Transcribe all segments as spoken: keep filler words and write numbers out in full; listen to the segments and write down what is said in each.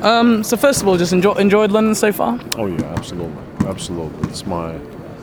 Um, so first of all, just enjoy, enjoyed London so far? Oh yeah, absolutely, absolutely. It's my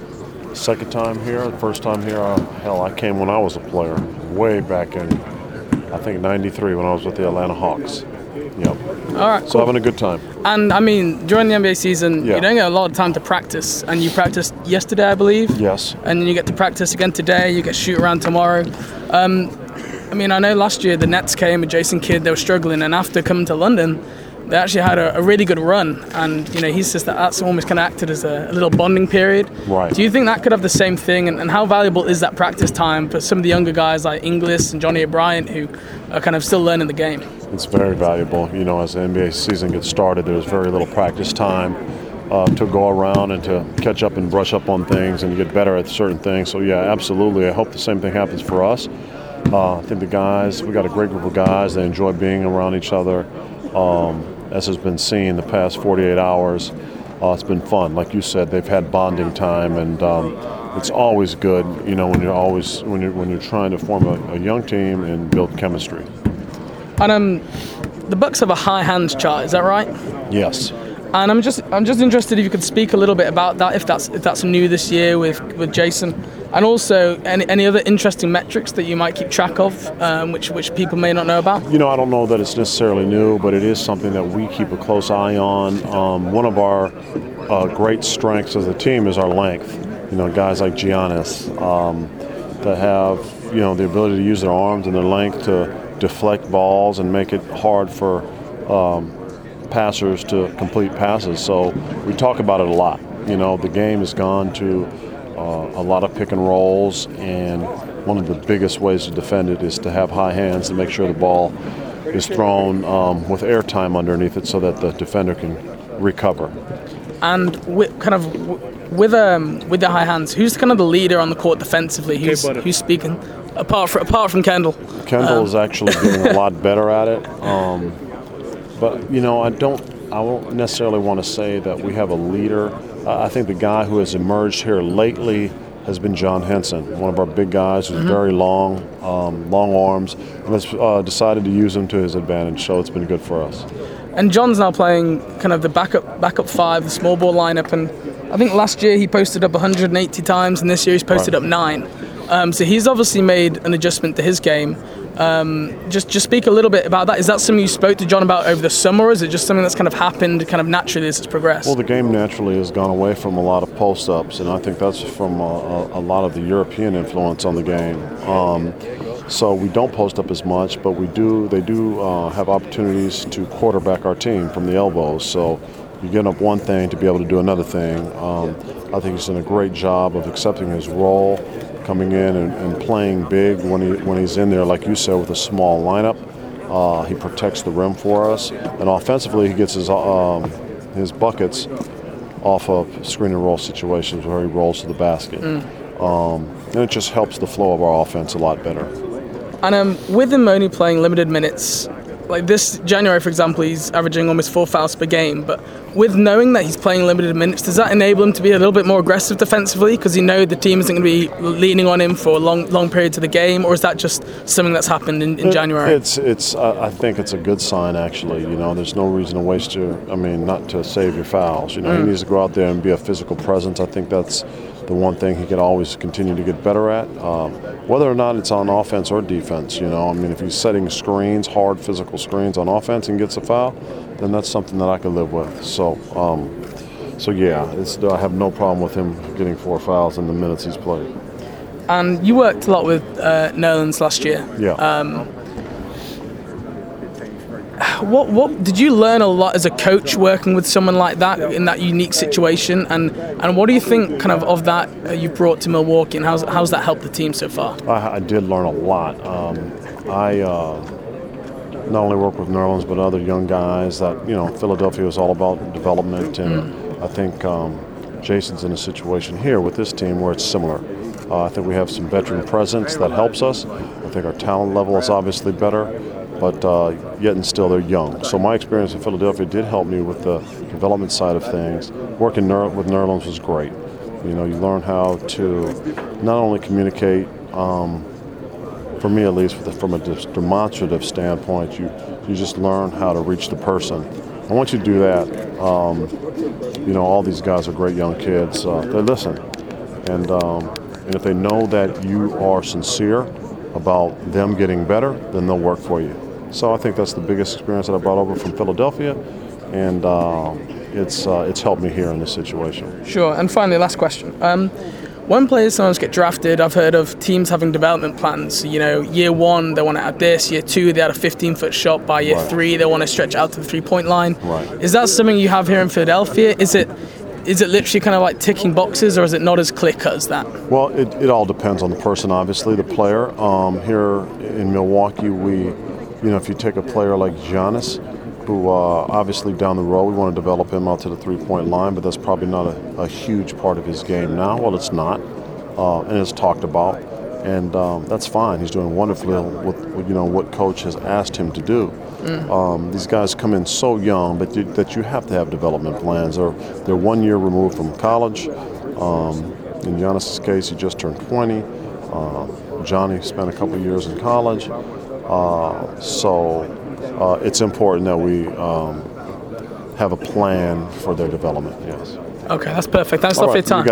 second time here. The first time here, uh, hell, I came when I was a player, way back in, I think ninety-three when I was with the Atlanta Hawks. Yep. All right. So Cool. having a good time. And I mean, during the N B A season, Yeah. you don't get a lot of time to practice, and you practiced yesterday, I believe. Yes. And then you get to practice again today. You get shoot around tomorrow. Um, I mean, I know last year the Nets came with Jason Kidd. They were struggling, and after coming to London, they actually had a, a really good run. And you know, he says that that's almost kind of acted as a, a little bonding period. Right. Do you think that could have the same thing? And, and how valuable is that practice time for some of the younger guys like Inglis and Johnny O'Brien who are kind of still learning the game? It's very valuable. You know, as the N B A season gets started, there's very little practice time uh, to go around and to catch up and brush up on things and get better at certain things. So yeah, absolutely. I hope the same thing happens for us. Uh, I think the guys, we got a great group of guys. They enjoy being around each other. Um, as has been seen the past forty-eight hours, uh, it's been fun. Like you said, they've had bonding time, and um, it's always good. You know, when you're always when you're when you're trying to form a, a young team and build chemistry. And um, the Bucks have a high hands chart. Is that right? Yes. And I'm just I'm just interested if you could speak a little bit about that, if that's if that's new this year with, with Jason, and also any any other interesting metrics that you might keep track of, um, which which people may not know about. You know, I don't know that it's necessarily new, but it is something that we keep a close eye on. Um, one of our uh, great strengths as a team is our length. You know, guys like Giannis um, that have you know the ability to use their arms and their length to deflect balls and make it hard for um, passers to complete passes. So we talk about it a lot. You know, the game has gone to uh, a lot of pick and rolls, and one of the biggest ways to defend it is to have high hands and make sure the ball is thrown um, with air time underneath it so that the defender can recover. And with, kind of with um with the high hands, who's kind of the leader on the court defensively? Who's Okay, who's speaking? Apart from apart from Kendall. Kendall um, is actually getting a lot better at it. Um, but you know, I don't. I won't necessarily want to say that we have a leader. Uh, I think the guy who has emerged here lately has been John Henson, one of our big guys who's mm-hmm. very long, um, long arms, and has uh, decided to use him to his advantage. So it's been good for us. And John's now playing kind of the backup backup five, the small ball lineup, and I think last year he posted up one hundred eighty times, and this year he's posted right. up nine. Um, so he's obviously made an adjustment to his game. Um, just just speak a little bit about that. Is that something you spoke to John about over the summer, or is it just something that's kind of happened kind of naturally as it's progressed? Well, the game naturally has gone away from a lot of post-ups, and I think that's from a, a, a lot of the European influence on the game. Um, so we don't post up as much, but we do. They do uh, have opportunities to quarterback our team from the elbows. So you get up one thing to be able to do another thing. Um, I think he's done a great job of accepting his role, coming in and, and playing big when he when he's in there, like you said, with a small lineup. Uh, he protects the rim for us, and offensively he gets his um, his buckets off of screen and roll situations where he rolls to the basket, mm. um, and it just helps the flow of our offense a lot better. And um, with him only playing limited minutes, like this January, for example, he's averaging almost four fouls per game. But with knowing that he's playing limited minutes, does that enable him to be a little bit more aggressive defensively? Because you know the team isn't going to be leaning on him for long, long periods of the game, or is that just something that's happened in, in it, January? It's, it's. Uh, I think it's a good sign, actually. You know, there's no reason to waste your. I mean, not to save your fouls. You know, mm. he needs to go out there and be a physical presence. I think that's the one thing he can always continue to get better at, um, whether or not it's on offense or defense. You know, I mean, if he's setting screens, hard physical screens on offense and gets a foul, then that's something that I could live with. So, um, so yeah, it's, I have no problem with him getting four fouls in the minutes he's played. And you worked a lot with uh, Nerlens last year. Yeah. Um, What what did you learn a lot as a coach working with someone like that in that unique situation, and, and what do you think kind of of that uh, you've brought to Milwaukee, and how's how's that helped the team so far? I, I did learn a lot. Um, I uh, not only work with Nerlens but other young guys that you know Philadelphia is all about development, and mm. I think um, Jason's in a situation here with this team where it's similar. Uh, I think we have some veteran presence that helps us. I think our talent level is obviously better. But uh, yet and still they're young. So my experience in Philadelphia did help me with the development side of things. Working ner- with Nerlens was great. You know, you learn how to not only communicate, um, for me at least, with the, from a demonstrative standpoint, you, you just learn how to reach the person I want you to do that. Um, you know, all these guys are great young kids. Uh, they listen. And, um, and if they know that you are sincere about them getting better, then they'll work for you. So I think that's the biggest experience that I brought over from Philadelphia. And uh, it's, uh, it's helped me here in this situation. Sure. And finally, last question. Um, When players sometimes get drafted, I've heard of teams having development plans. You know, year one, they want to add this. Year two, they had a fifteen-foot shot. By year Right. three, they want to stretch out to the three-point line. Right. Is that something you have here in Philadelphia? Is it is it literally kind of like ticking boxes, or is it not as clear-cut as that? Well, it, it all depends on the person, obviously, the player. Um, here in Milwaukee, we, you know, if you take a player like Giannis, who uh, obviously down the road we want to develop him out to the three-point line, but that's probably not a, a huge part of his game now. Well, it's not, uh, and it's talked about, and um, that's fine. He's doing wonderfully with, with you know what coach has asked him to do. Mm. Um, these guys come in so young, but you, that you have to have development plans. They're they're one year removed from college. Um, in Giannis's case, he just turned twenty. Uh, Johnny spent a couple years in college, uh, so. Uh, it's important that we um, have a plan for their development, yes. Okay, that's perfect. Thanks a All lot for right, your time.